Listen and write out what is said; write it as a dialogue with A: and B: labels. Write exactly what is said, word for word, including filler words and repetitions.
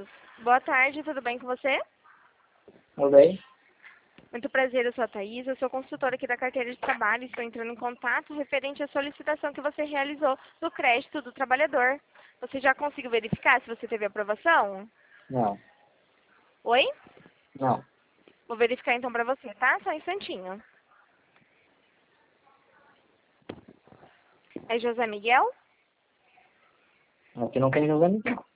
A: Carlos. Boa tarde, tudo bem com você?
B: Tudo bem?
A: Muito prazer, eu sou a Thaís, eu sou consultora aqui da carteira de trabalho, estou entrando em contato referente à solicitação que você realizou do crédito do trabalhador. Você já conseguiu verificar se você teve aprovação?
B: Não.
A: Oi?
B: Não.
A: Vou verificar então para você, tá? Só um instantinho. É José Miguel?
B: Aqui não quer José Miguel.